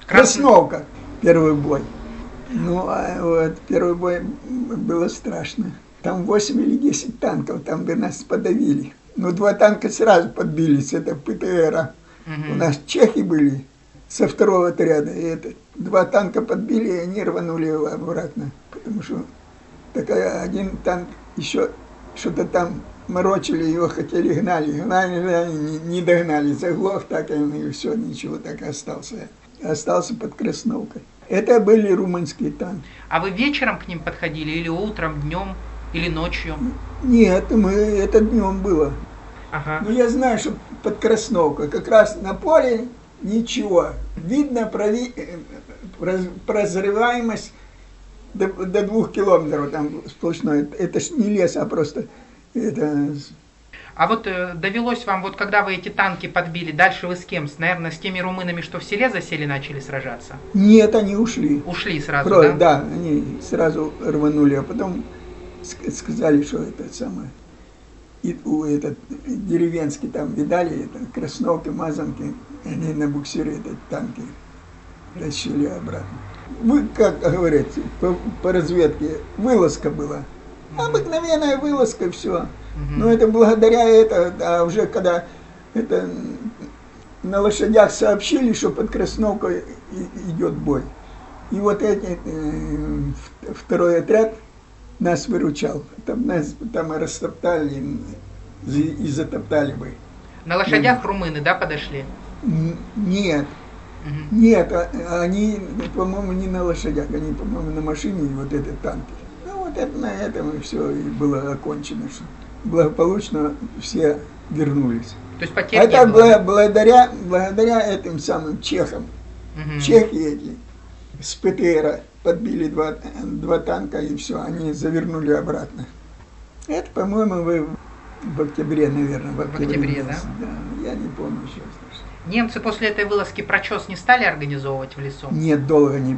Красновка, первый бой. Ну, а вот первый бой было страшно. Там 8 или 10 танков, там бы нас подавили. Ну, 2 танка сразу подбились, это ПТР. У нас чехи были со 2-го отряда, и 2 танка подбили, и они рванули его обратно. Потому что такая один танк еще что-то там морочили, его хотели гнали, не догнали, заглох так, и все, ничего, так и остался под Красновкой. Это были румынские танки. А вы вечером к ним подходили, или утром, днем, или ночью? Нет, это днем было. Ага. Но я знаю, что под Красновкой, как раз на поле ничего. Видно прозреваемость до 2 километров там сплошной. Это ж не лес, а просто это... А вот довелось вам, вот когда вы эти танки подбили, дальше вы с кем? Наверное, с теми румынами, что в селе засели, начали сражаться? Нет, они ушли. Ушли сразу, да? Да, они сразу рванули, а потом сказали, что это самое. И этот деревенский там видали, это Красновки, Мазанки, они на буксире этот танки тащили обратно. Вы, как говорится, по разведке, вылазка была. Обыкновенная вылазка, и все. Но это благодаря этому, а уже когда это на лошадях сообщили, что под Красновкой идет бой. И вот эти, 2-й отряд нас выручал. Там растоптали и затоптали бы. На лошадях румыны, да, подошли? Нет. Нет, они, по-моему, не на лошадях, они, по-моему, на машине, и вот это танки. Ну вот это на этом и все, и было окончено. Что благополучно все вернулись. То есть потерь это не было? благодаря этим самым чехам. Чехи эти с ПТР подбили 2 танка, и все, они завернули обратно. Это, по-моему, вы в октябре, наверное. В октябре, да? Да, я не помню сейчас. Немцы после этой вылазки прочес не стали организовывать в лесу? Нет, долго не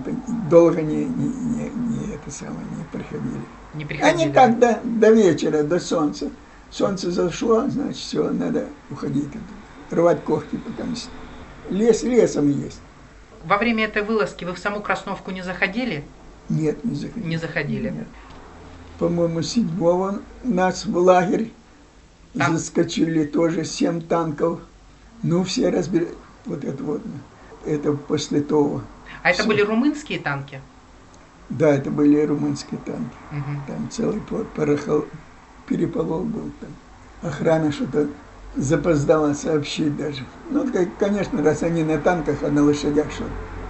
это самое, не приходили. Не приходили? Они так до вечера, до солнца. Солнце зашло, значит, все, надо уходить. Рвать когти, потому что лесом есть. Во время этой вылазки вы в саму Красновку не заходили? Нет, не заходили. Не заходили? Нет. По-моему, 7-го нас в лагерь заскочили тоже 7 танков. Ну, все разбили. Вот это вот. Это после того. А это были румынские танки? Да, это были румынские танки. Там целый переполох был там. Охрана что-то запоздала сообщить даже. Ну, конечно, раз они на танках, а на лошадях что-то.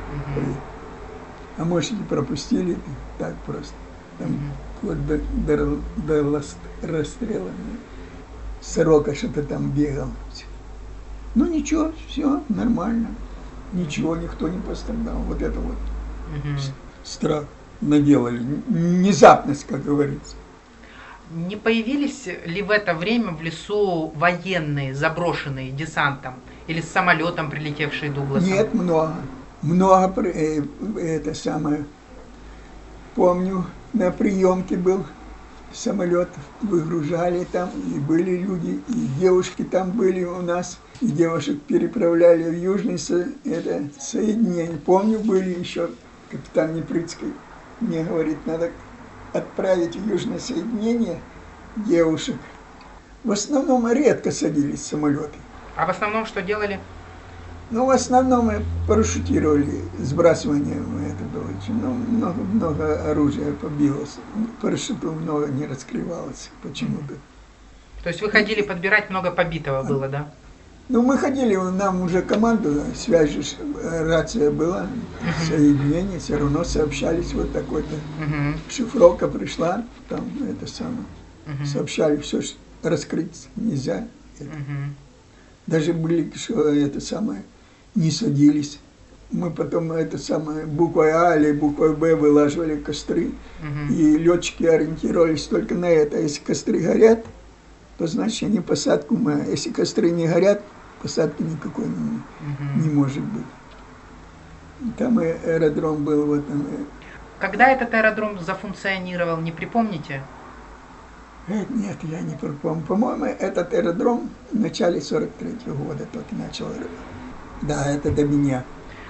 А может, и пропустили так просто. Там вот до расстрела. Сорока что-то там бегал. Ну ничего, все нормально. Ничего, никто не пострадал. Вот это вот страх наделали. Внезапность, как говорится. Не появились ли в это время в лесу военные, заброшенные десантом? Или с самолетом, прилетевшие Дугласом? Нет, много. Много, это самое. Помню, на приемке был самолет, выгружали там, и были люди, и девушки там были у нас. И девушек переправляли в Южное соединение. Помню, были еще капитан Непрыцкий. Мне говорит, надо отправить в Южное соединение девушек. В основном редко садились самолеты. А в основном что делали? Ну, в основном мы парашютировали, сбрасывание это было. Ну, много оружия побилось. Парашюту много не раскрывалось почему-то. То есть вы ходили подбирать, много побитого было, да? Ну, мы ходили, нам уже команду, связь, рация была, соединение, все равно сообщались, вот такой-то. Шифровка пришла, там это самое, сообщали, все раскрыть нельзя. Даже были, что это самое, не садились. Мы потом это самое, буквой А или буквой Б вылаживали костры, и летчики ориентировались только на это. Если костры горят, то значит они посадку мы. Если костры не горят, посадки никакой не может быть. Там аэродром был вот там. Когда этот аэродром зафункционировал, не припомните? Нет, я не припомню. По-моему, этот аэродром в начале 43-го года только начал. Да, это до меня.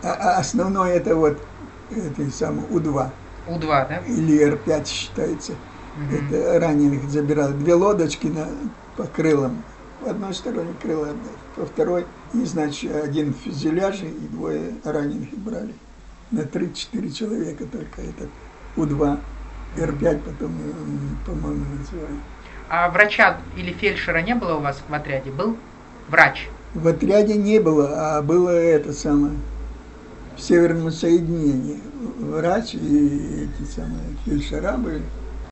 А основное это вот это самое У-2 У-2, да? или Р-5 считается. Мгм. Это раненых забирали. Две лодочки по крылам. В одной стороне крыло, во второй. И, значит, один в фюзеляже и двое раненых брали. На 3-4 человека только этот У-2. Р-5 потом, по-моему, называли. А врача или фельдшера не было у вас в отряде? Был врач? В отряде не было, а было это самое, в северном соединении. Врач и эти самые фельдшера были.